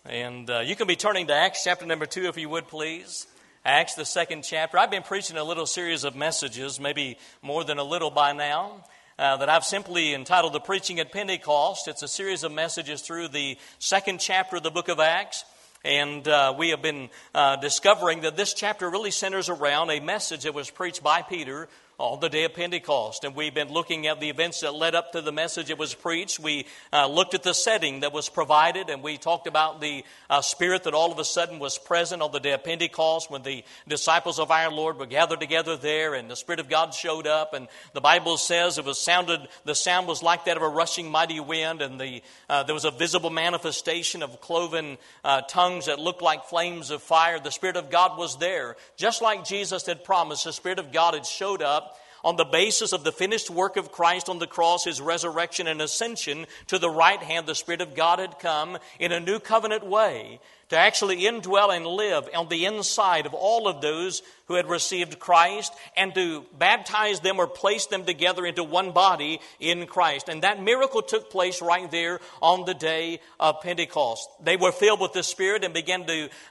And you can be turning to Acts chapter number 2 if you would, please. Acts, the second chapter. I've been preaching a little series of messages, maybe more than a little by now, that I've simply entitled The Preaching at Pentecost. It's a series of messages through the second chapter of the book of Acts. And we have been discovering that this chapter really centers around a message that was preached by Peter on the day of Pentecost. And we've been looking at the events that led up to the message that was preached. We looked at the setting that was provided, and we talked about the Spirit that all of a sudden was present on the day of Pentecost when the disciples of our Lord were gathered together there, and the Spirit of God showed up. And the Bible says the sound was like that of a rushing mighty wind, and there was a visible manifestation of cloven tongues that looked like flames of fire. The Spirit of God was there. Just like Jesus had promised, the Spirit of God had showed up on the basis of the finished work of Christ on the cross, His resurrection and ascension. To the right hand, the Spirit of God had come in a new covenant way to actually indwell and live on the inside of all of those who had received Christ, and to baptize them or place them together into one body in Christ. And that miracle took place right there on the day of Pentecost. They were filled with the Spirit and began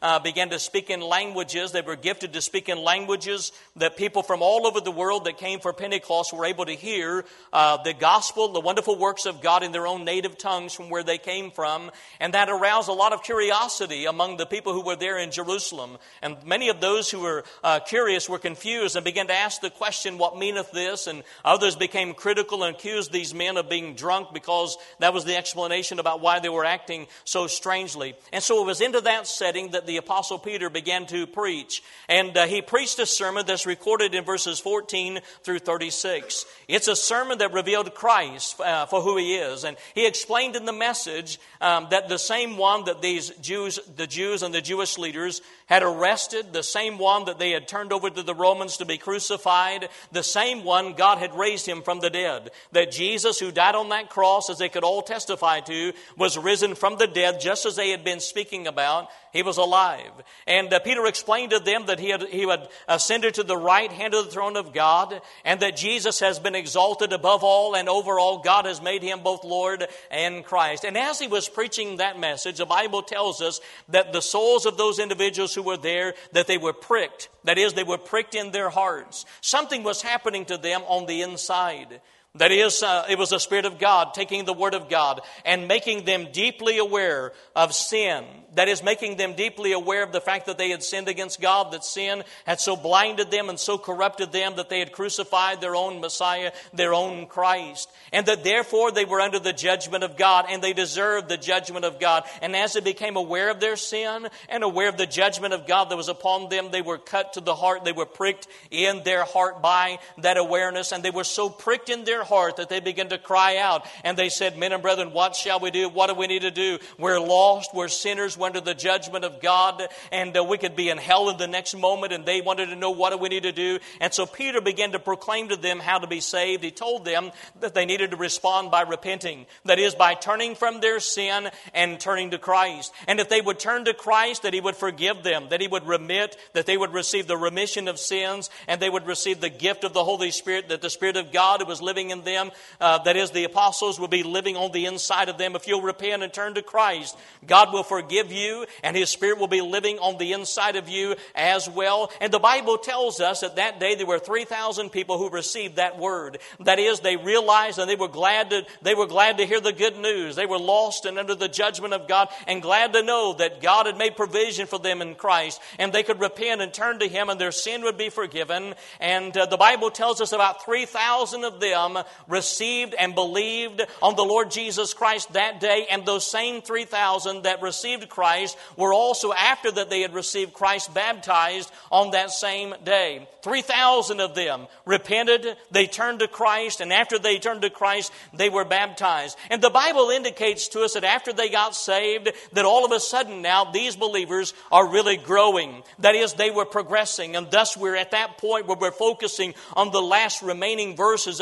to speak in languages. They were gifted to speak in languages that people from all over the world that came for Pentecost were able to hear the gospel, the wonderful works of God in their own native tongues from where they came from. And that aroused a lot of curiosity among the people who were there in Jerusalem. And many of those who were curious were confused and began to ask the question, what meaneth this? And others became critical and accused these men of being drunk, because that was the explanation about why they were acting so strangely. And so it was into that setting that the Apostle Peter began to preach. And he preached a sermon that's recorded in verses 14 through 36. It's a sermon that revealed Christ for who He is. And he explained in the message that the same one that the Jews and the Jewish leaders had arrested, the same one that they had turned over to the Romans to be crucified, the same one, God had raised Him from the dead. That Jesus, who died on that cross, as they could all testify to, was risen from the dead, just as they had been speaking about. He was alive. And Peter explained to them that he had ascended to the right hand of the throne of God, and that Jesus has been exalted above all and over all. God has made Him both Lord and Christ. And as he was preaching that message, the Bible tells us that the souls of those individuals who were there, that they were pricked. That is, they were pricked in their hearts. Something was happening to them on the inside. That is, it was the Spirit of God taking the Word of God and making them deeply aware of sin. That is, making them deeply aware of the fact that they had sinned against God, that sin had so blinded them and so corrupted them that they had crucified their own Messiah, their own Christ. And that therefore they were under the judgment of God, and they deserved the judgment of God. And as they became aware of their sin and aware of the judgment of God that was upon them, they were cut to the heart. They were pricked in their heart by that awareness. And they were so pricked in their heart that they began to cry out. And they said, men and brethren, what shall we do? What do we need to do? We're lost. We're sinners. We're under the judgment of God. And we could be in hell in the next moment. And they wanted to know, what do we need to do? And so Peter began to proclaim to them how to be saved. He told them that they needed to respond by repenting. That is, by turning from their sin and turning to Christ. And if they would turn to Christ, that He would forgive them, that He would remit, that they would receive the remission of sins, and they would receive the gift of the Holy Spirit, that the Spirit of God who was living in them, that is, the apostles, will be living on the inside of them. If you'll repent and turn to Christ, God will forgive you, and His Spirit will be living on the inside of you as well. And the Bible tells us that that day there were 3,000 people who received that word. That is, they realized and they were glad to hear the good news. They were lost and under the judgment of God, and glad to know that God had made provision for them in Christ, and they could repent and turn to Him, and their sin would be forgiven. And the Bible tells us about 3,000 of them received and believed on the Lord Jesus Christ that day. And those same 3,000 that received Christ were also, after that they had received Christ, baptized on that same day. 3,000 of them repented, they turned to Christ, and after they turned to Christ, they were baptized. And the Bible indicates to us that after they got saved, that all of a sudden now these believers are really growing. That is, they were progressing. And thus we're at that point where we're focusing on the last remaining verses of this chapter.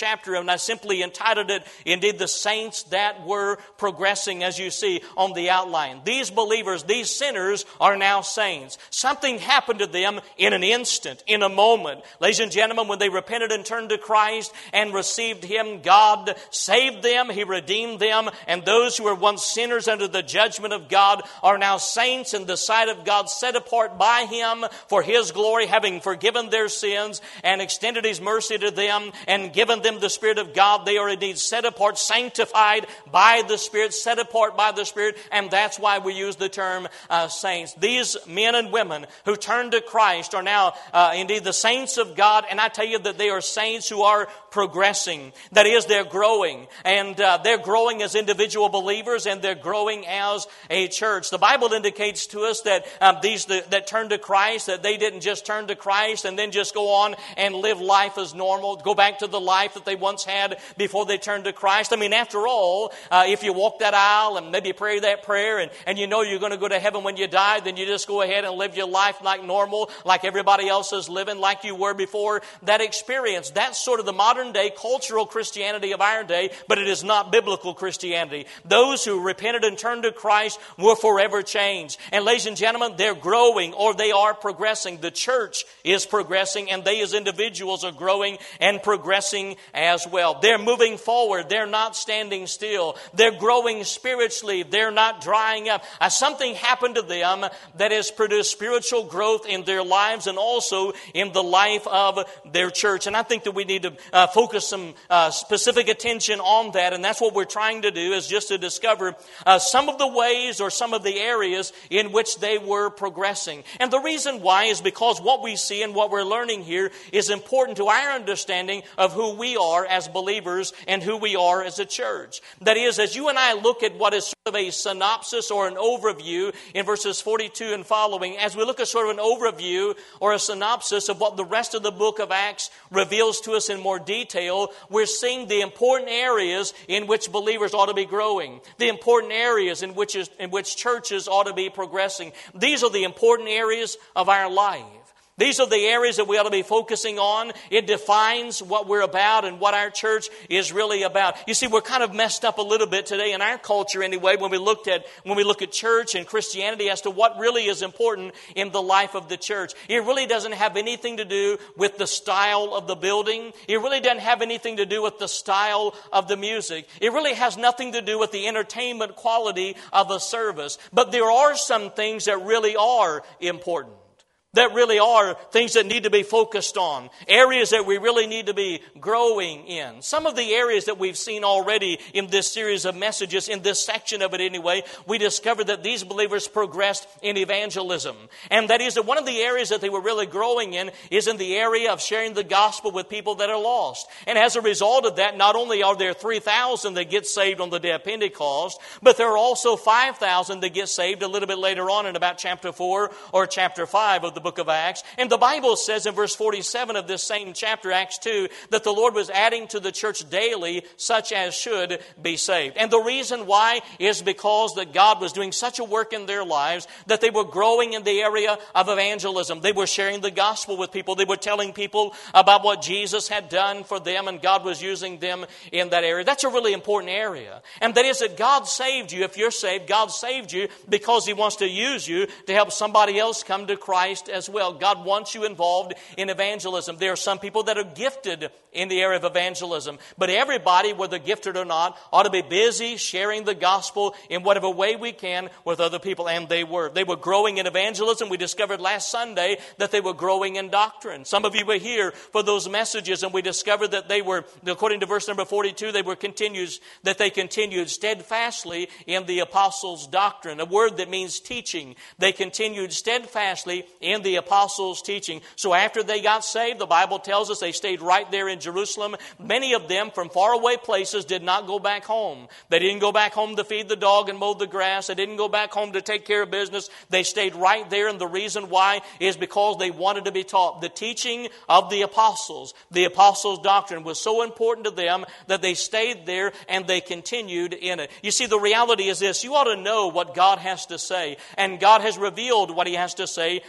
chapter, and I simply entitled it, indeed, the saints that were progressing, as you see on the outline. These believers, these sinners, are now saints. Something happened to them in an instant, in a moment. Ladies and gentlemen, when they repented and turned to Christ and received Him, God saved them, He redeemed them, and those who were once sinners under the judgment of God are now saints in the sight of God, set apart by Him for His glory, having forgiven their sins and extended His mercy to them and given them the Spirit of God. They are indeed set apart, sanctified by the Spirit, set apart by the Spirit, and that's why we use the term saints. These men and women who turn to Christ are now indeed the saints of God, and I tell you that they are saints who are progressing. That is, they're growing, and they're growing as individual believers, and they're growing as a church. The Bible indicates to us that these that turn to Christ, that they didn't just turn to Christ and then just go on and live life as normal, go back to the life that they once had before they turned to Christ. I mean, after all, if you walk that aisle and maybe pray that prayer and you know you're going to go to heaven when you die, then you just go ahead and live your life like normal, like everybody else is living, like you were before that experience. That's sort of the modern day cultural Christianity of our day, but it is not biblical Christianity. Those who repented and turned to Christ were forever changed. And ladies and gentlemen, they're growing, or they are progressing. The church is progressing, and they as individuals are growing and progressing as well. They're moving forward. They're not standing still. They're growing spiritually. They're not drying up. Something happened to them that has produced spiritual growth in their lives and also in the life of their church. And I think that we need to focus some specific attention on that, and that's what we're trying to do, is just to discover some of the ways or some of the areas in which they were progressing. And the reason why is because what we see and what we're learning here is important to our understanding of who we are as believers and who we are as a church. That is, as you and I look at what is sort of a synopsis or an overview in verses 42 and following, as we look at sort of an overview or a synopsis of what the rest of the book of Acts reveals to us in more detail, we're seeing the important areas in which believers ought to be growing, the important areas in which churches ought to be progressing. These are the important areas of our life. These are the areas that we ought to be focusing on. It defines what we're about and what our church is really about. You see, we're kind of messed up a little bit today in our culture anyway when we look at church and Christianity as to what really is important in the life of the church. It really doesn't have anything to do with the style of the building. It really doesn't have anything to do with the style of the music. It really has nothing to do with the entertainment quality of a service. But there are some things that really are important. That really are things that need to be focused on. Areas that we really need to be growing in. Some of the areas that we've seen already in this series of messages, in this section of it anyway, we discovered that these believers progressed in evangelism. And that is that one of the areas that they were really growing in is in the area of sharing the gospel with people that are lost. And as a result of that, not only are there 3,000 that get saved on the day of Pentecost, but there are also 5,000 that get saved a little bit later on in about chapter 4 or chapter 5 of the book of Acts. And the Bible says in verse 47 of this same chapter, Acts 2, that the Lord was adding to the church daily such as should be saved. And the reason why is because that God was doing such a work in their lives that they were growing in the area of evangelism. They were sharing the gospel with people. They were telling people about what Jesus had done for them, and God was using them in that area. That's a really important area. And that is that God saved you. If you're saved, God saved you because He wants to use you to help somebody else come to Christ as well. God wants you involved in evangelism. There are some people that are gifted in the area of evangelism, but everybody, whether gifted or not, ought to be busy sharing the gospel in whatever way we can with other people. And they were growing in evangelism. We discovered last Sunday that they were growing in doctrine. Some of you were here for those messages, and we discovered that they were, according to verse number 42, they continued steadfastly in the apostles' doctrine, a word that means teaching. They continued steadfastly in the apostles' teaching. So after they got saved, the Bible tells us they stayed right there in Jerusalem. Many of them from faraway places did not go back home. They didn't go back home to feed the dog and mow the grass. They didn't go back home to take care of business. They stayed right there, and the reason why is because they wanted to be taught. The teaching of the apostles doctrine was so important to them that they stayed there and they continued in it. You see, the reality is this: you ought to know what God has to say, and God has revealed what He has to say through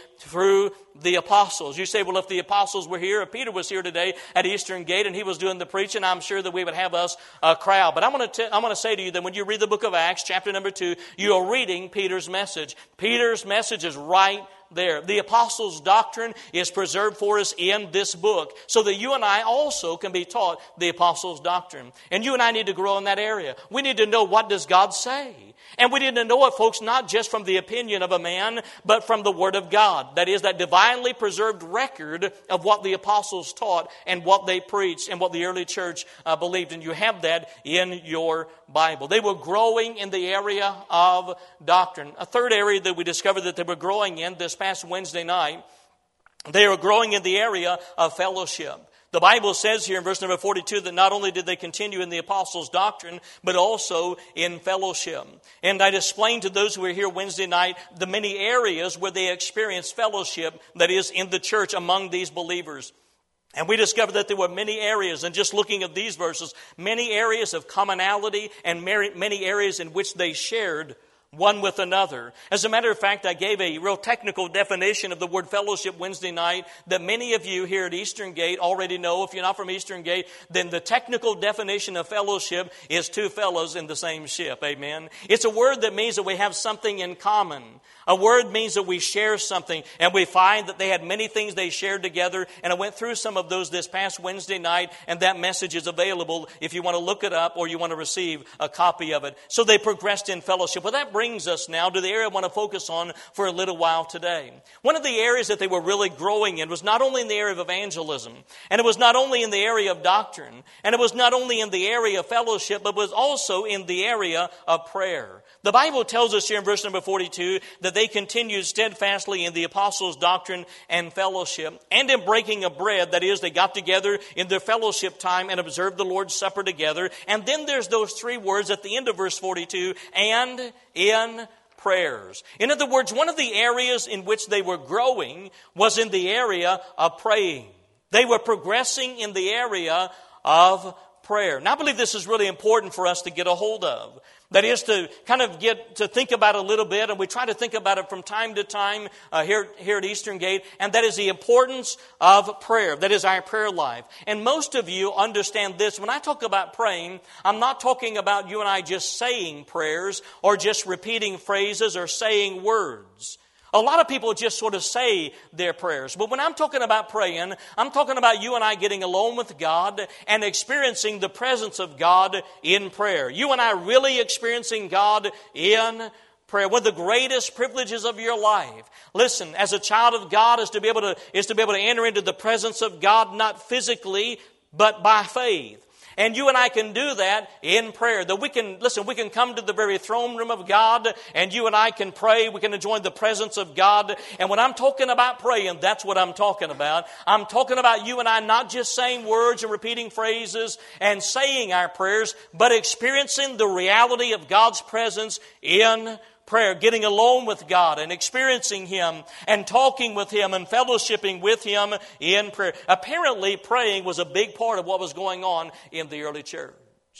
through the apostles. You say, well, if the apostles were here, if Peter was here today at Eastern Gate and he was doing the preaching, I'm sure that we would have us a crowd. But I'm going to say to you that when you read the book of Acts, chapter number 2, you are reading Peter's message. Peter's message is right there. The apostles' doctrine is preserved for us in this book so that you and I also can be taught the apostles' doctrine. And you and I need to grow in that area. We need to know, what does God say? And we need to know it, folks, not just from the opinion of a man, but from the Word of God. That is, that divinely preserved record of what the apostles taught and what they preached and what the early church believed. And you have that in your Bible. They were growing in the area of doctrine. A third area that we discovered that they were growing in this past Wednesday night, they were growing in the area of fellowship. The Bible says here in verse number 42 that not only did they continue in the apostles' doctrine, but also in fellowship. And I explained to those who were here Wednesday night the many areas where they experienced fellowship, that is, in the church among these believers. And we discovered that there were many areas, and just looking at these verses, many areas of commonality and many areas in which they shared one with another. As a matter of fact, I gave a real technical definition of the word fellowship Wednesday night that many of you here at Eastern Gate already know. If you're not from Eastern Gate, then the technical definition of fellowship is two fellows in the same ship. Amen. It's a word that means that we have something in common. A word means that we share something, and we find that they had many things they shared together, and I went through some of those this past Wednesday night, and that message is available if you want to look it up or you want to receive a copy of it. So they progressed in fellowship. Well, that brings us now to the area I want to focus on for a little while today. One of the areas that they were really growing in was not only in the area of evangelism, and it was not only in the area of doctrine, and it was not only in the area of fellowship, but was also in the area of prayer. The Bible tells us here in verse number 42 that they continued steadfastly in the apostles' doctrine and fellowship, and in breaking of bread. That is, they got together in their fellowship time and observed the Lord's Supper together. And then there's those three words at the end of verse 42, and in prayers. In other words, one of the areas in which they were growing was in the area of praying. They were progressing in the area of prayer. Now, I believe this is really important for us to get a hold of. That is to kind of get to think about it a little bit, and we try to think about it from time to time here at Eastern Gate, and that is the importance of prayer. That is our prayer life. And most of you understand this. When I talk about praying, I'm not talking about you and I just saying prayers or just repeating phrases or saying words. A lot of people just sort of say their prayers. But when I'm talking about praying, I'm talking about you and I getting alone with God and experiencing the presence of God in prayer. You and I really experiencing God in prayer. One of the greatest privileges of your life, listen, as a child of God, is to be able to enter into the presence of God, not physically, but by faith. And you and I can do that in prayer. That we can come to the very throne room of God, and you and I can pray. We can enjoy the presence of God. And when I'm talking about praying, that's what I'm talking about. I'm talking about you and I not just saying words and repeating phrases and saying our prayers, but experiencing the reality of God's presence in prayer, getting alone with God and experiencing Him and talking with Him and fellowshipping with Him in prayer. Apparently, praying was a big part of what was going on in the early church.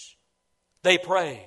They prayed.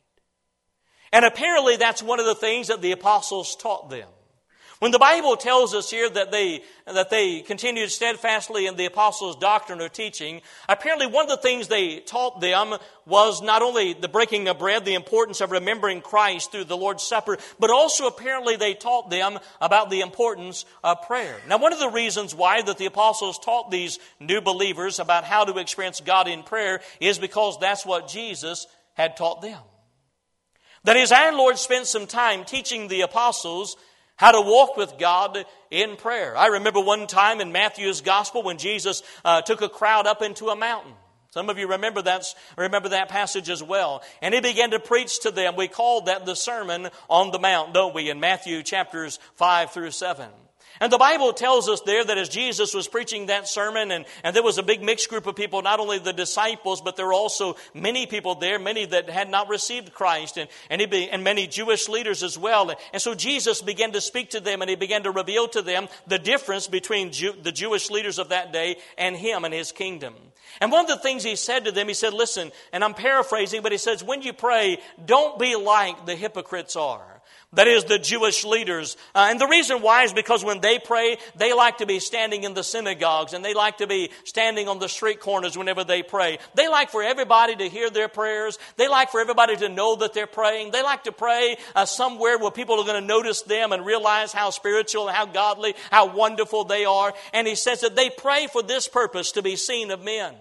And apparently, that's one of the things that the apostles taught them. When the Bible tells us here that they continued steadfastly in the apostles' doctrine or teaching, apparently one of the things they taught them was not only the breaking of bread, the importance of remembering Christ through the Lord's Supper, but also apparently they taught them about the importance of prayer. Now, one of the reasons why that the apostles taught these new believers about how to experience God in prayer is because that's what Jesus had taught them. That is, our Lord spent some time teaching the apostles how to walk with God in prayer. I remember one time in Matthew's gospel when Jesus took a crowd up into a mountain. Some of you remember that passage as well. And He began to preach to them. We called that the Sermon on the Mount, don't we, in Matthew chapters 5 through 7. And the Bible tells us there that as Jesus was preaching that sermon, and there was a big mixed group of people, not only the disciples, but there were also many people there, many that had not received Christ, and many Jewish leaders as well. And so Jesus began to speak to them, and He began to reveal to them the difference between the Jewish leaders of that day and Him and His kingdom. And one of the things He said to them, He said, listen, and I'm paraphrasing, but He says, when you pray, don't be like the hypocrites are. That is, the Jewish leaders. And the reason why is because when they pray, they like to be standing in the synagogues and they like to be standing on the street corners whenever they pray. They like for everybody to hear their prayers. They like for everybody to know that they're praying. They like to pray somewhere where people are going to notice them and realize how spiritual and how godly, how wonderful they are. And he says that they pray for this purpose, to be seen of men,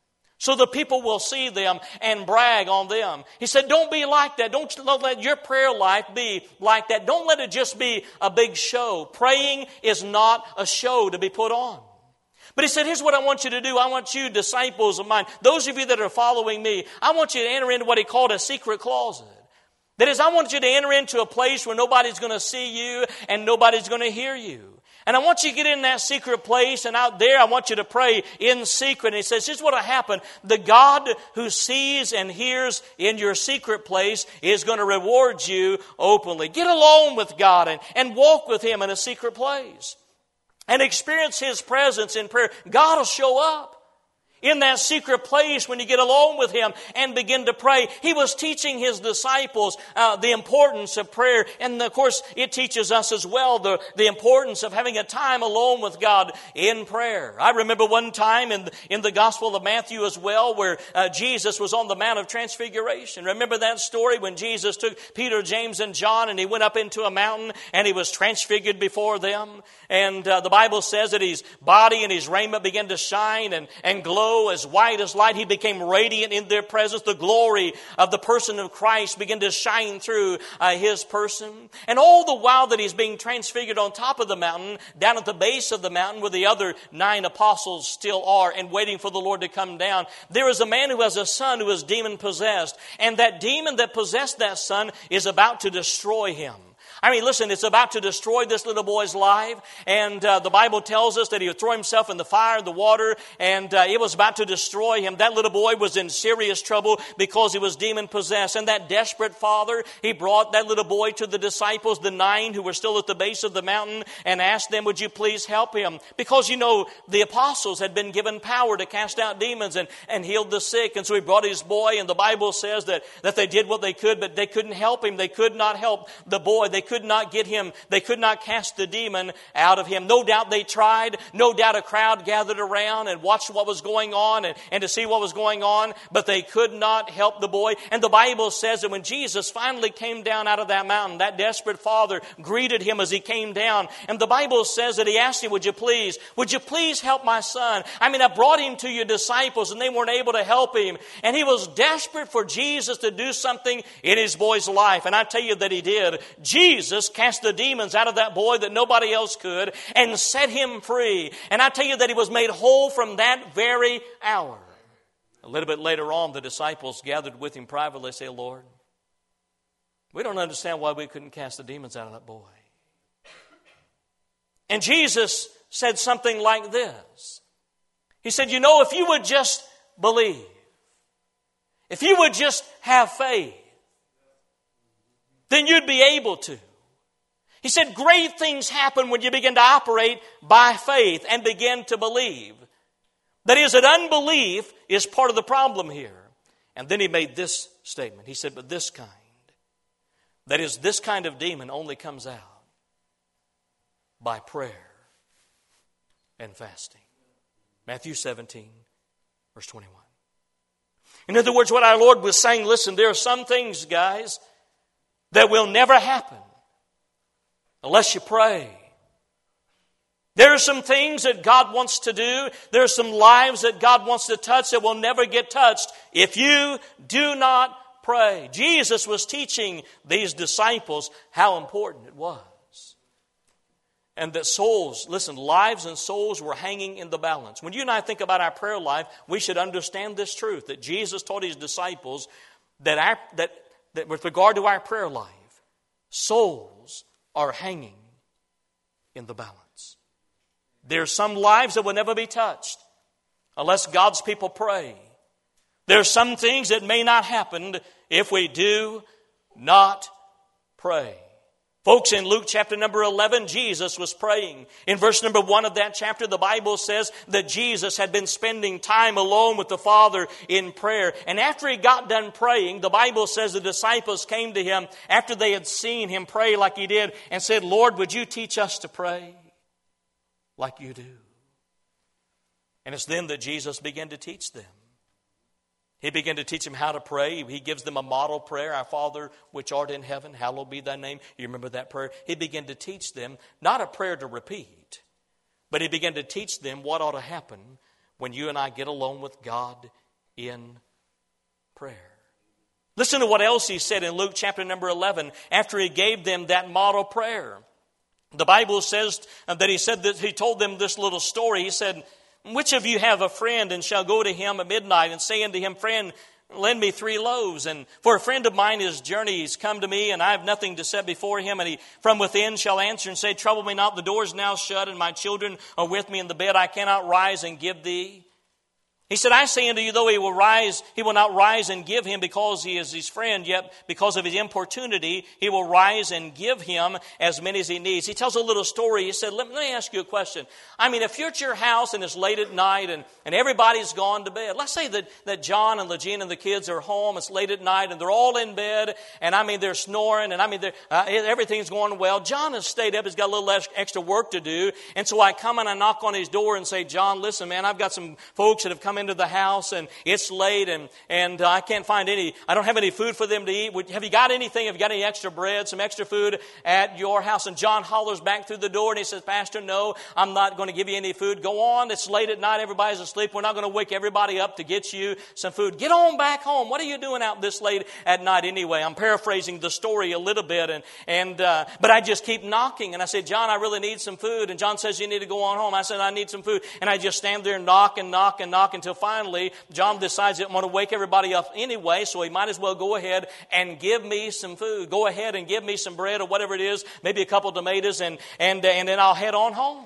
so the people will see them and brag on them. He said, don't be like that. Don't let your prayer life be like that. Don't let it just be a big show. Praying is not a show to be put on. But he said, here's what I want you to do. I want you, disciples of mine, those of you that are following me, I want you to enter into what he called a secret closet. That is, I want you to enter into a place where nobody's going to see you and nobody's going to hear you. And I want you to get in that secret place, and out there I want you to pray in secret. And he says, here's what will happen. The God who sees and hears in your secret place is going to reward you openly. Get alone with God and walk with Him in a secret place. And experience His presence in prayer. God will show up in that secret place when you get alone with Him and begin to pray. He was teaching His disciples the importance of prayer. And of course, it teaches us as well the importance of having a time alone with God in prayer. I remember one time in the Gospel of Matthew as well, where Jesus was on the Mount of Transfiguration. Remember that story when Jesus took Peter, James, and John, and He went up into a mountain and He was transfigured before them. And the Bible says that His body and His raiment began to shine and glow as white as light. He became radiant in their presence. The glory of the person of Christ began to shine through His person. And all the while that He's being transfigured on top of the mountain, down at the base of the mountain where the other 9 apostles still are and waiting for the Lord to come down, there is a man who has a son who is demon possessed. And that demon that possessed that son is about to destroy him. I mean, listen, it's about to destroy this little boy's life. And the Bible tells us that he would throw himself in the fire and the water, and it was about to destroy him. That little boy was in serious trouble because he was demon-possessed. And that desperate father, he brought that little boy to the disciples, the 9 who were still at the base of the mountain, and asked them, would you please help him? Because, you know, the apostles had been given power to cast out demons and heal the sick. And so he brought his boy, and the Bible says that they did what they could, but they couldn't help him. They could not help the boy. They could not get him. They could not cast the demon out of him. No doubt they tried. No doubt a crowd gathered around and watched what was going on and to see what was going on, but they could not help the boy. And the Bible says that when Jesus finally came down out of that mountain, that desperate father greeted him as he came down. And the Bible says that he asked him, would you please help my son? I mean, I brought him to your disciples and they weren't able to help him. And he was desperate for Jesus to do something in his boy's life. And I tell you that he did. Jesus cast the demons out of that boy that nobody else could and set him free. And I tell you that he was made whole from that very hour. A little bit later on, the disciples gathered with him privately. They say, Lord, we don't understand why we couldn't cast the demons out of that boy. And Jesus said something like this. He said, you know, if you would just believe, if you would just have faith, then you'd be able to. He said, great things happen when you begin to operate by faith and begin to believe. That is, that unbelief is part of the problem here. And then he made this statement. He said, but this kind, that is, this kind of demon only comes out by prayer and fasting. Matthew 17, verse 21. In other words, what our Lord was saying, listen, there are some things, guys, that will never happen unless you pray. There are some things that God wants to do. There are some lives that God wants to touch that will never get touched if you do not pray. Jesus was teaching these disciples how important it was. And that souls, listen, lives and souls were hanging in the balance. When you and I think about our prayer life, we should understand this truth, that Jesus taught His disciples that with regard to our prayer life, souls are hanging in the balance. There are some lives that will never be touched unless God's people pray. There are some things that may not happen if we do not pray. Folks, in Luke chapter number 11, Jesus was praying. In verse number 1 of that chapter, the Bible says that Jesus had been spending time alone with the Father in prayer. And after he got done praying, the Bible says the disciples came to him after they had seen him pray like he did and said, Lord, would you teach us to pray like you do? And it's then that Jesus began to teach them. He began to teach them how to pray. He gives them a model prayer. Our Father, which art in heaven, hallowed be thy name. You remember that prayer? He began to teach them, not a prayer to repeat, but he began to teach them what ought to happen when you and I get alone with God in prayer. Listen to what else he said in Luke chapter number 11 after he gave them that model prayer. The Bible says that he said that he told them this little story. He said, which of you have a friend and shall go to him at midnight and say unto him, friend, lend me 3 loaves? And for a friend of mine, his journey, he's come to me, and I have nothing to set before him. And he from within shall answer and say, trouble me not, the door is now shut, and my children are with me in the bed. I cannot rise and give thee. He said, I say unto you, though he will not rise and give him because he is his friend, yet because of his importunity, he will rise and give him as many as he needs. He tells a little story. He said, let me ask you a question. I mean, if you're at your house and it's late at night and everybody's gone to bed, let's say that John and Legina and the kids are home, it's late at night and they're all in bed, and I mean, they're snoring, and I mean, everything's going well. John has stayed up, he's got a little extra work to do, and so I come and I knock on his door and say, John, listen, man, I've got some folks that have come into the house and it's late and I can't find I don't have any food for them to eat. Have you got anything? Have you got any extra bread, some extra food at your house? And John hollers back through the door and he says, Pastor, no, I'm not going to give you any food. Go on. It's late at night. Everybody's asleep. We're not going to wake everybody up to get you some food. Get on back home. What are you doing out this late at night anyway? I'm paraphrasing the story a little bit but I just keep knocking and I say, John, I really need some food. And John says, you need to go on home. I said, I need some food. And I just stand there and knock until finally John decides he doesn't want to wake everybody up anyway, so he might as well go ahead and give me some food. Go ahead and give me some bread or whatever it is, maybe a couple of tomatoes, and then I'll head on home.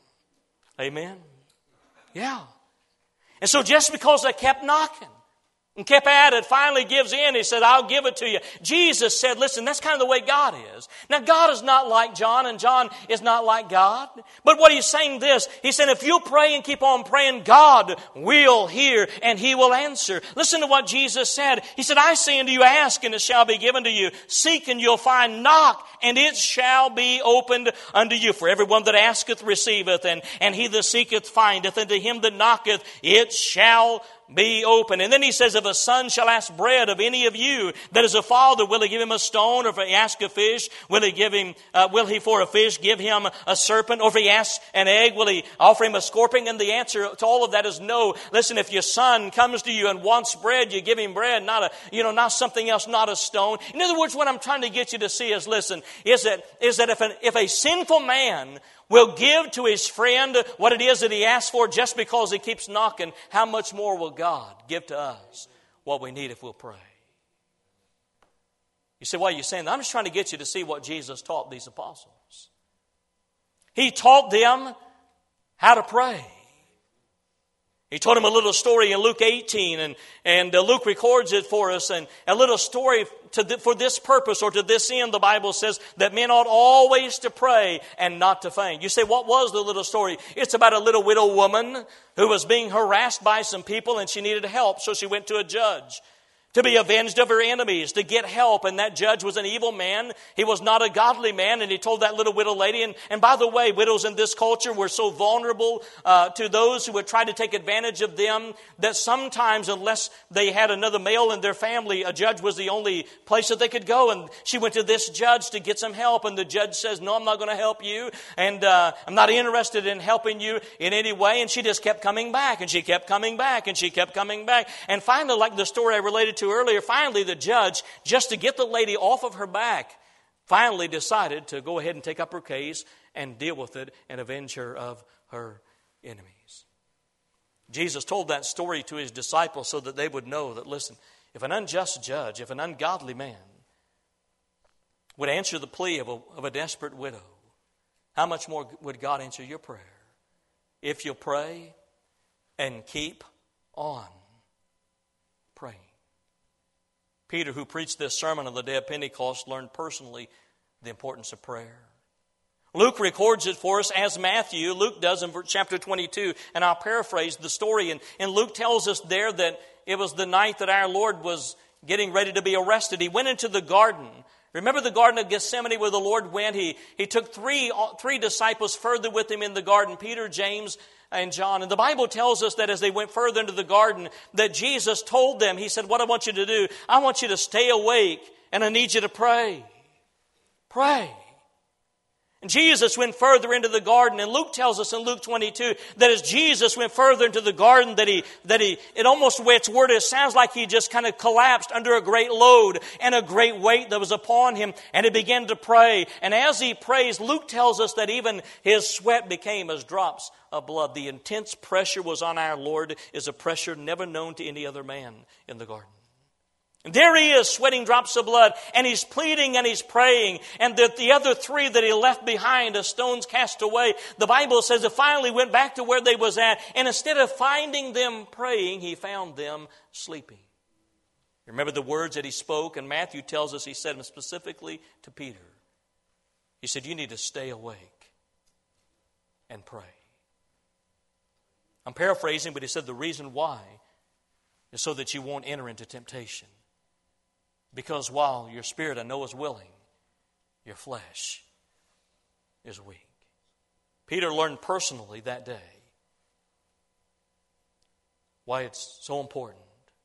Amen? Yeah. And so just because I kept knocking and kept at it, finally gives in. He said, I'll give it to you. Jesus said, listen, that's kind of the way God is. Now, God is not like John, and John is not like God. But what he's saying this, he said, if you pray and keep on praying, God will hear and he will answer. Listen to what Jesus said. He said, I say unto you, ask and it shall be given to you. Seek and you'll find. Knock and it shall be opened unto you. For everyone that asketh receiveth, and he that seeketh findeth, and to him that knocketh it shall be open. And then he says, if a son shall ask bread of any of you that is a father, will he give him a stone? Or if he ask a fish, will he for a fish give him a serpent? Or if he asks an egg, will he offer him a scorpion? And the answer to all of that is no. Listen, if your son comes to you and wants bread, you give him bread, not something else, not a stone. In other words, what I'm trying to get you to see is, listen, is that if a sinful man will give to his friend what it is that he asks for just because he keeps knocking, how much more will God give to us what we need if we'll pray? You say, why are you saying that? I'm just trying to get you to see what Jesus taught these apostles. He taught them how to pray. He told him a little story in Luke 18, and Luke records it for us, and a little story for this purpose or to this end. The Bible says that men ought always to pray and not to faint. You say, what was the little story? It's about a little widow woman who was being harassed by some people, and she needed help, so she went to a judge to be avenged of her enemies, to get help. And that judge was an evil man. He was not a godly man. And he told that little widow lady, and by the way, widows in this culture were so vulnerable to those who would try to take advantage of them that sometimes, unless they had another male in their family, a judge was the only place that they could go. And she went to this judge to get some help. And the judge says, no, I'm not going to help you. And I'm not interested in helping you in any way. And she just kept coming back, and she kept coming back, and she kept coming back. And finally, like the story I related to earlier, finally the judge, just to get the lady off of her back, finally decided to go ahead and take up her case and deal with it and avenge her of her enemies. Jesus told that story to his disciples so that they would know that, listen, if an unjust judge, if an ungodly man would answer the plea of a desperate widow, how much more would God answer your prayer if you'll pray and keep on praying? Peter, who preached this sermon on the day of Pentecost, learned personally the importance of prayer. Luke records it for us as Matthew. Luke does in chapter 22, and I'll paraphrase the story. And Luke tells us there that it was the night that our Lord was getting ready to be arrested. He went into the garden. Remember the Garden of Gethsemane where the Lord went? He took three disciples further with him in the garden, Peter, James, and John. And the Bible tells us that as they went further into the garden, that Jesus told them, He said, what I want you to do, I want you to stay awake, and I need you to pray. Pray. And Jesus went further into the garden, and Luke tells us in Luke 22 that as Jesus went further into the garden, that it almost, the way it's worded, it sounds like He just kind of collapsed under a great load and a great weight that was upon Him, and He began to pray. And as He prays, Luke tells us that even His sweat became as drops of blood. The intense pressure was on our Lord, is a pressure never known to any other man in the garden. And there He is, sweating drops of blood, and He's pleading and He's praying. And the other three that He left behind, as stones cast away, the Bible says it finally went back to where they was at. And instead of finding them praying, He found them sleeping. Remember the words that He spoke, and Matthew tells us He said them specifically to Peter. He said, you need to stay awake and pray. I'm paraphrasing, but He said the reason why is so that you won't enter into temptation. Because while your spirit, I know, is willing, your flesh is weak. Peter learned personally that day why it's so important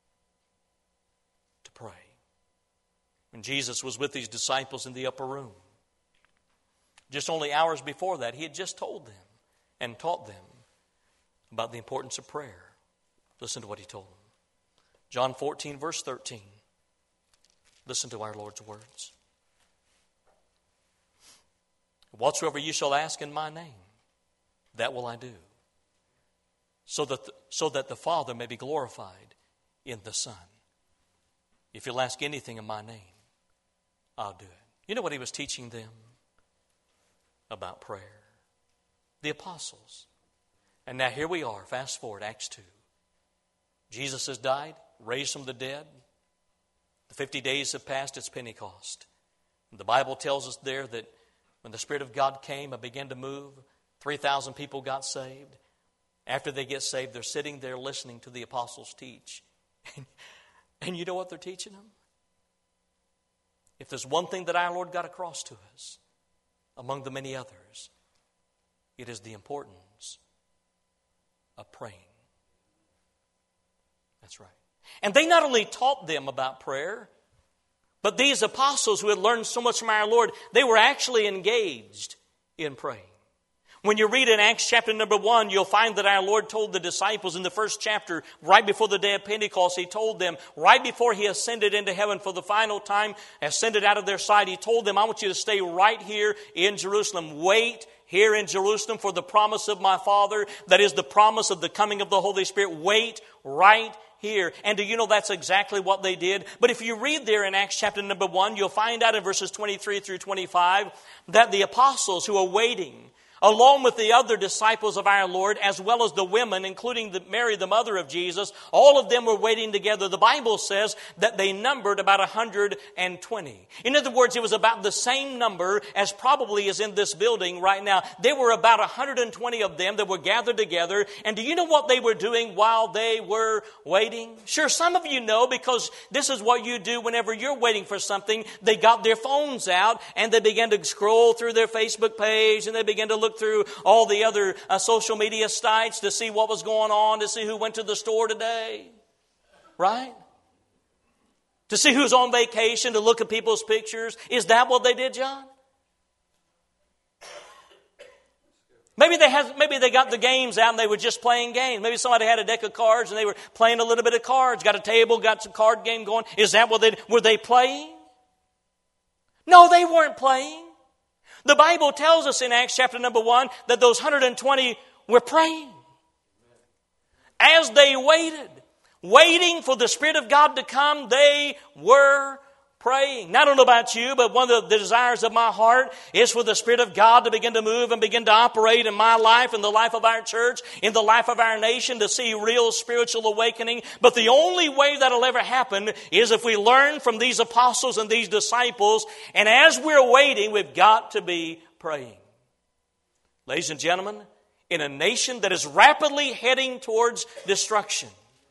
to pray. When Jesus was with His disciples in the upper room, just only hours before that, He had just told them and taught them about the importance of prayer. Listen to what He told them. John 14, verse 13. Listen to our Lord's words. Whatsoever you shall ask in my name, that will I do, so that the Father may be glorified in the Son. If you'll ask anything in my name, I'll do it. You know what He was teaching them about prayer? The apostles. And now here we are, fast forward, Acts 2. Jesus has died, raised from the dead. The 50 days have passed, it's Pentecost. The Bible tells us there that when the Spirit of God came and began to move, 3,000 people got saved. After they get saved, they're sitting there listening to the apostles teach. And you know what they're teaching them? If there's one thing that our Lord got across to us, among the many others, it is the importance of praying. That's right. And they not only taught them about prayer, but these apostles who had learned so much from our Lord, they were actually engaged in praying. When you read in Acts chapter number 1, you'll find that our Lord told the disciples in the first chapter, right before the day of Pentecost, He told them, right before He ascended into heaven for the final time, ascended out of their sight, He told them, I want you to stay right here in Jerusalem. Wait here in Jerusalem for the promise of my Father, that is the promise of the coming of the Holy Spirit. Wait right here. And do you know that's exactly what they did? But if you read there in Acts chapter number 1, you'll find out in verses 23 through 25 that the apostles who are waiting, along with the other disciples of our Lord, as well as the women, including Mary, the mother of Jesus, all of them were waiting together. The Bible says that they numbered about 120. In other words, it was about the same number as probably is in this building right now. There were about 120 of them that were gathered together. And do you know what they were doing while they were waiting? Sure, some of you know, because this is what you do whenever you're waiting for something. They got their phones out and they began to scroll through their Facebook page, and they began to look through all the other social media sites to see what was going on, to see who went to the store today, right? To see who's on vacation, to look at people's pictures. Is that what they did, John? Maybe they got the games out and they were just playing games. Maybe somebody had a deck of cards and they were playing a little bit of cards, got a table, got some card game going. Is that what were they playing? No, they weren't playing. The Bible tells us in Acts chapter number 1 that those 120 were praying. As they waiting for the Spirit of God to come, they were praying. Now, I don't know about you, but one of the desires of my heart is for the Spirit of God to begin to move and begin to operate in my life, in the life of our church, in the life of our nation, to see real spiritual awakening. But the only way that'll ever happen is if we learn from these apostles and these disciples. And as we're waiting, we've got to be praying. Ladies and gentlemen, in a nation that is rapidly heading towards destruction,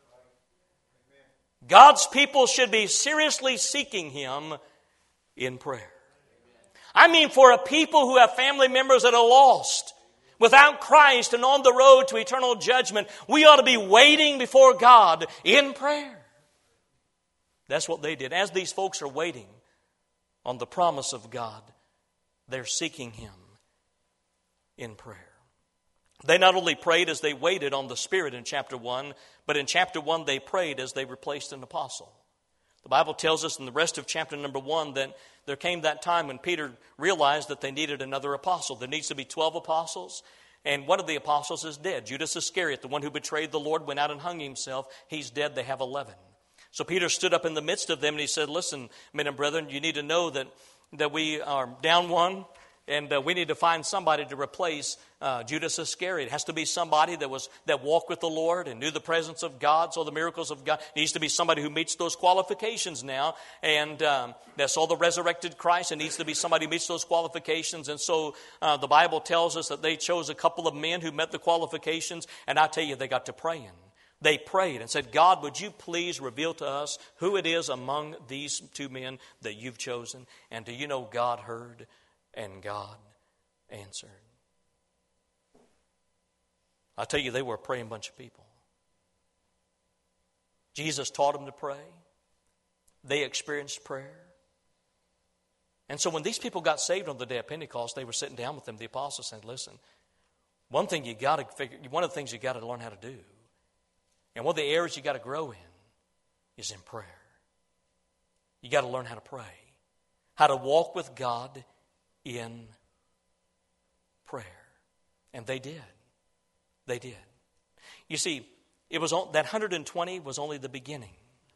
God's people should be seriously seeking Him in prayer. I mean, for a people who have family members that are lost, without Christ and on the road to eternal judgment, we ought to be waiting before God in prayer. That's what they did. As these folks are waiting on the promise of God, they're seeking Him in prayer. They not only prayed as they waited on the Spirit in chapter 1, but in chapter 1 they prayed as they replaced an apostle. The Bible tells us in the rest of chapter number 1 that there came that time when Peter realized that they needed another apostle. There needs to be 12 apostles, and one of the apostles is dead. Judas Iscariot, the one who betrayed the Lord, went out and hung himself. He's dead. They have 11. So Peter stood up in the midst of them and he said, listen, men and brethren, you need to know that we are down one, and we need to find somebody to replace Judas Iscariot. It has to be somebody that walked with the Lord and knew the presence of God, saw the miracles of God. It needs to be somebody who meets those qualifications now, and that saw the resurrected Christ. It needs to be somebody who meets those qualifications. And so the Bible tells us that they chose a couple of men who met the qualifications, and I tell you, they got to praying. They prayed and said, God, would you please reveal to us who it is among these two men that you've chosen? And do you know God heard and God answered? I tell you, they were a praying bunch of people. Jesus taught them to pray. They experienced prayer. And so when these people got saved on the day of Pentecost, they were sitting down with them. The apostles said, listen, one of the things you got to learn how to do, and one of the areas you got to grow in, is in prayer. You got to learn how to pray, how to walk with God in prayer. And they did. They did. You see, that 120 was only the beginning.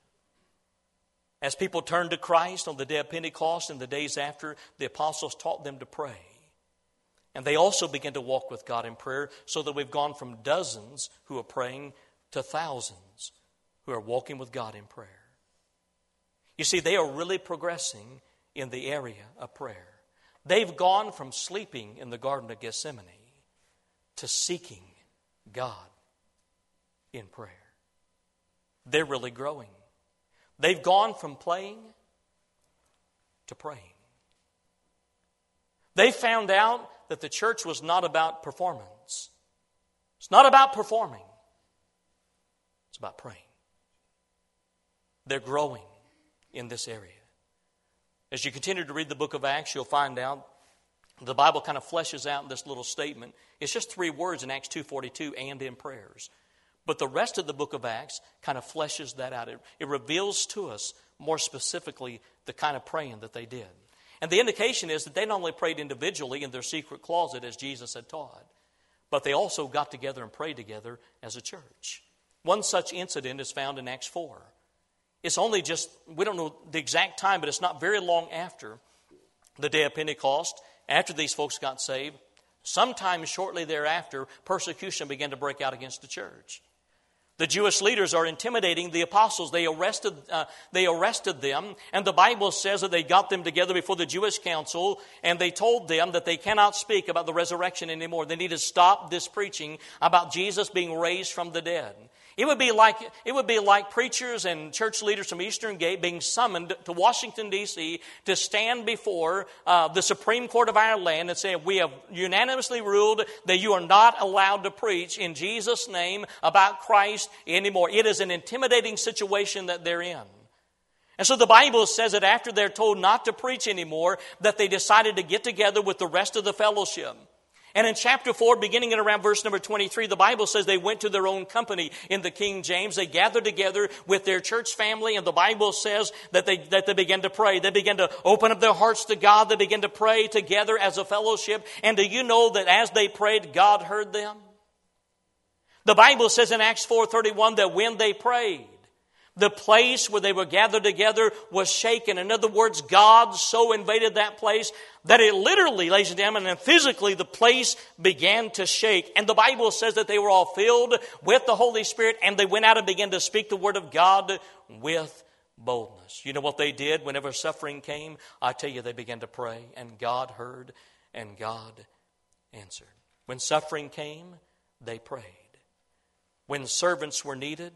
As people turned to Christ on the day of Pentecost and the days after, the apostles taught them to pray. And they also began to walk with God in prayer, so that we've gone from dozens who are praying to thousands who are walking with God in prayer. You see, they are really progressing in the area of prayer. They've gone from sleeping in the Garden of Gethsemane to seeking God in prayer. They're really growing. They've gone from playing to praying. They found out that the church was not about performance. It's not about performing. It's about praying. They're growing in this area. As you continue to read the book of Acts, you'll find out the Bible kind of fleshes out this little statement. It's just 3 words in Acts 2:42, and in prayers. But the rest of the book of Acts kind of fleshes that out. It reveals to us more specifically the kind of praying that they did. And the indication is that they not only prayed individually in their secret closet as Jesus had taught, but they also got together and prayed together as a church. One such incident is found in Acts 4. It's only just, we don't know the exact time, but it's not very long after the day of Pentecost, after these folks got saved. Sometime shortly thereafter, persecution began to break out against the church. The Jewish leaders are intimidating the apostles. They arrested them, and the Bible says that they got them together before the Jewish council, and they told them that they cannot speak about the resurrection anymore. They need to stop this preaching about Jesus being raised from the dead. It would be like preachers and church leaders from Eastern Gate being summoned to Washington, D.C. to stand before the Supreme Court of our land and say, we have unanimously ruled that you are not allowed to preach in Jesus' name about Christ anymore. It is an intimidating situation that they're in. And so the Bible says that after they're told not to preach anymore, that they decided to get together with the rest of the fellowship. And in chapter 4, beginning at around verse number 23, the Bible says they went to their own company in the King James. They gathered together with their church family, and the Bible says that they began to pray. They began to open up their hearts to God. They began to pray together as a fellowship. And do you know that as they prayed, God heard them? The Bible says in Acts 4:31 that when they prayed, The place where they were gathered together was shaken. In other words, God so invaded that place that it literally, ladies and gentlemen, and physically the place began to shake. And the Bible says that they were all filled with the Holy Spirit and they went out and began to speak the word of God with boldness. You know what they did whenever suffering came? I tell you, they began to pray and God heard and God answered. When suffering came, they prayed. When servants were needed,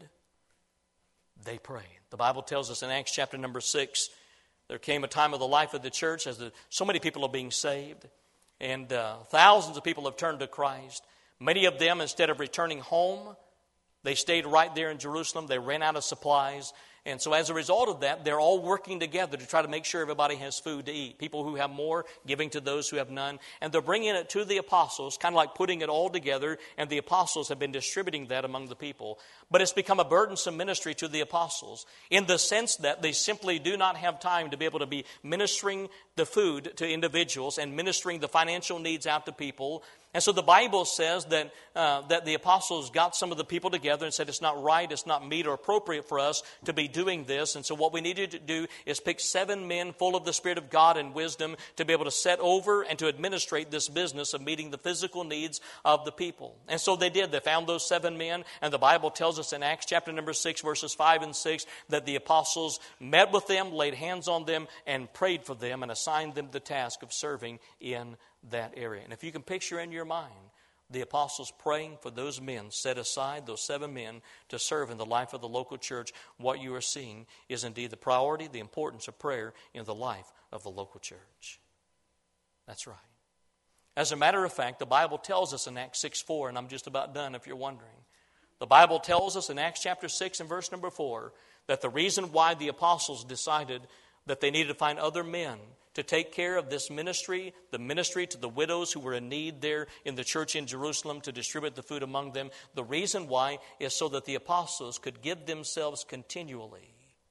they prayed. The Bible tells us in Acts chapter number 6, there came a time of the life of the church as so many people are being saved. And thousands of people have turned to Christ. Many of them, instead of returning home, they stayed right there in Jerusalem. They ran out of supplies. And so as a result of that, they're all working together to try to make sure everybody has food to eat. People who have more, giving to those who have none. And they're bringing it to the apostles, kind of like putting it all together. And the apostles have been distributing that among the people. But it's become a burdensome ministry to the apostles in the sense that they simply do not have time to be able to be ministering the food to individuals and ministering the financial needs out to people. And so the Bible says that the apostles got some of the people together and said it's not right, it's not meet or appropriate for us to be doing this. And so what we needed to do is pick 7 men full of the Spirit of God and wisdom to be able to set over and to administrate this business of meeting the physical needs of the people. And so they did. They found those 7 men. And the Bible tells us in Acts chapter number 6, verses 5 and 6, that the apostles met with them, laid hands on them, and prayed for them and assigned them the task of serving in that area. And if you can picture in your mind the apostles praying for those men, set aside those 7 men to serve in the life of the local church, what you are seeing is indeed the priority, the importance of prayer in the life of the local church. That's right. As a matter of fact, the Bible tells us in Acts 6:4, and I'm just about done if you're wondering. The Bible tells us in Acts chapter 6 and verse number 4 that the reason why the apostles decided that they needed to find other men to take care of this ministry, the ministry to the widows who were in need there in the church in Jerusalem to distribute the food among them. The reason why is so that the apostles could give themselves continually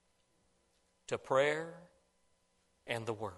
to prayer and the word.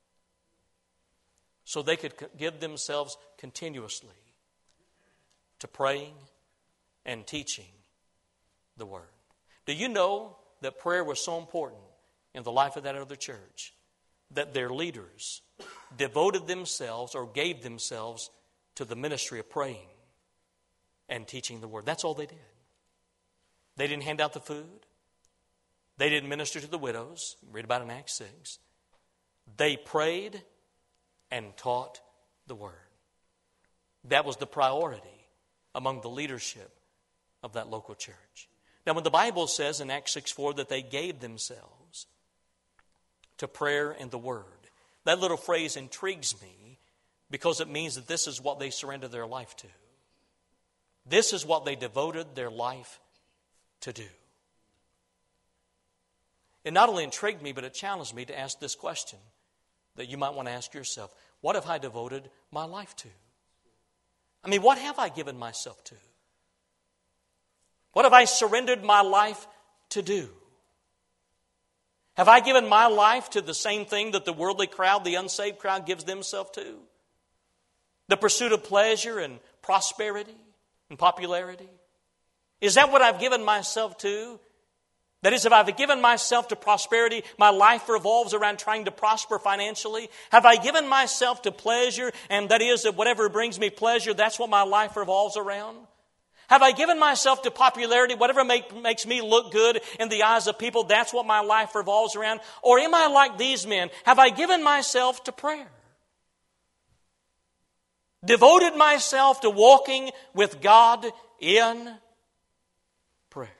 So they could give themselves continuously to praying and teaching the word. Do you know that prayer was so important in the life of that other church that their leaders devoted themselves or gave themselves to the ministry of praying and teaching the word? That's all they did. They didn't hand out the food. They didn't minister to the widows. Read about it in Acts 6. They prayed and taught the word. That was the priority among the leadership of that local church. Now, when the Bible says in Acts 6:4 that they gave themselves to prayer and the word, that little phrase intrigues me because it means that this is what they surrendered their life to. This is what they devoted their life to do. It not only intrigued me, but it challenged me to ask this question that you might want to ask yourself. What have I devoted my life to? I mean, what have I given myself to? What have I surrendered my life to do? Have I given my life to the same thing that the worldly crowd, the unsaved crowd, gives themselves to? The pursuit of pleasure and prosperity and popularity? Is that what I've given myself to? That is, if I've given myself to prosperity, my life revolves around trying to prosper financially. Have I given myself to pleasure, and that is that whatever brings me pleasure, that's what my life revolves around? Have I given myself to popularity, whatever makes me look good in the eyes of people, that's what my life revolves around? Or am I like these men? Have I given myself to prayer? Devoted myself to walking with God in prayer.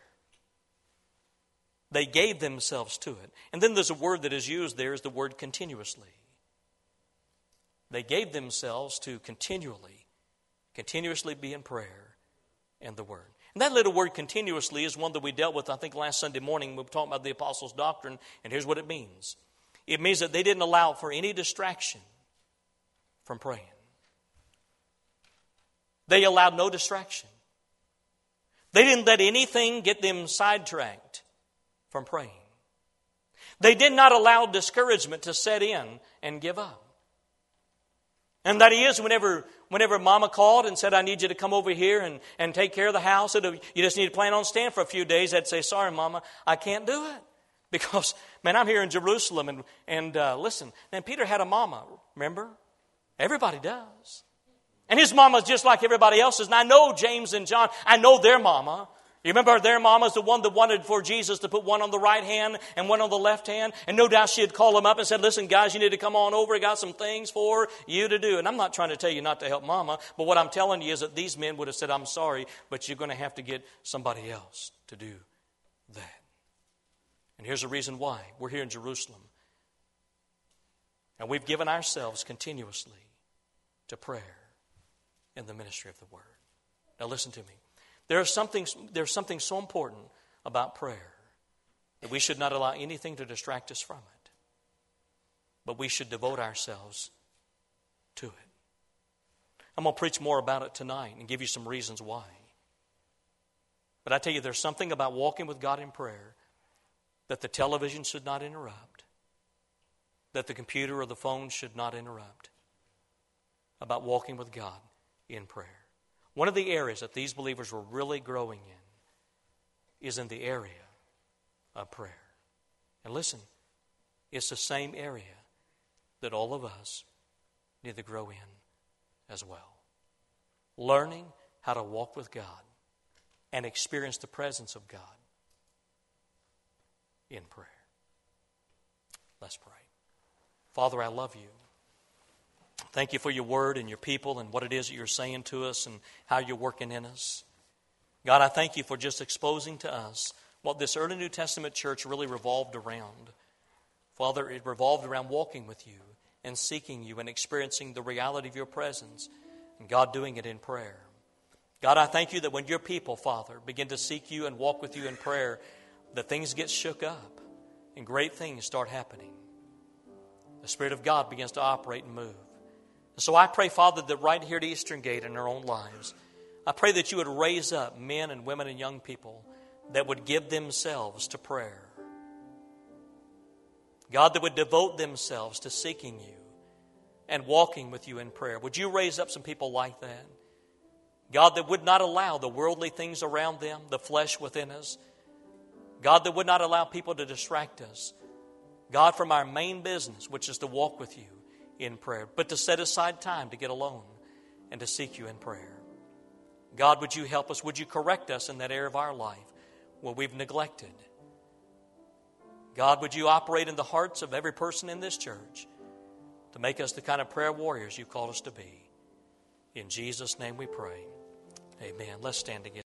They gave themselves to it. And then there's a word that is used there, is the word continuously. They gave themselves to continuously be in prayer and the word. And that little word continuously is one that we dealt with, I think, last Sunday morning. We were talking about the apostles' doctrine, and here's what it means. It means that they didn't allow for any distraction from praying. They allowed no distraction. They didn't let anything get them sidetracked from praying. They did not allow discouragement to set in and give up. And that is, whenever whenever Mama called and said, I need you to come over here and take care of the house, you just need to plan on staying for a few days, I'd say, sorry, Mama, I can't do it. Because, man, I'm here in Jerusalem. And listen, man, Peter had a mama, remember? Everybody does. And his mama's just like everybody else's. And I know James and John, I know their mama. You remember their mama's the one that wanted for Jesus to put one on the right hand and one on the left hand. And no doubt she'd call them up and said, listen, guys, you need to come on over. I got some things for you to do. And I'm not trying to tell you not to help Mama. But what I'm telling you is that these men would have said, I'm sorry, but you're going to have to get somebody else to do that. And here's the reason why. We're here in Jerusalem. And we've given ourselves continuously to prayer in the ministry of the Word. Now listen to me. There's something so important about prayer that we should not allow anything to distract us from it. But we should devote ourselves to it. I'm going to preach more about it tonight and give you some reasons why. But I tell you, there's something about walking with God in prayer that the television should not interrupt, that the computer or the phone should not interrupt, about walking with God in prayer. One of the areas that these believers were really growing in is in the area of prayer. And listen, it's the same area that all of us need to grow in as well. Learning how to walk with God and experience the presence of God in prayer. Let's pray. Father, I love you. Thank you for your word and your people and what it is that you're saying to us and how you're working in us. God, I thank you for just exposing to us what this early New Testament church really revolved around. Father, it revolved around walking with you and seeking you and experiencing the reality of your presence, and God, doing it in prayer. God, I thank you that when your people, Father, begin to seek you and walk with you in prayer, that things get shook up and great things start happening. The Spirit of God begins to operate and move. And so I pray, Father, that right here at Eastern Gate in our own lives, I pray that you would raise up men and women and young people that would give themselves to prayer. God, that would devote themselves to seeking you and walking with you in prayer. Would you raise up some people like that? God, that would not allow the worldly things around them, the flesh within us. God, that would not allow people to distract us. God, from our main business, which is to walk with you in prayer, but to set aside time to get alone and to seek you in prayer. God, would you help us? Would you correct us in that area of our life where we've neglected? God, would you operate in the hearts of every person in this church to make us the kind of prayer warriors you've called us to be? In Jesus' name we pray. Amen. Let's stand together.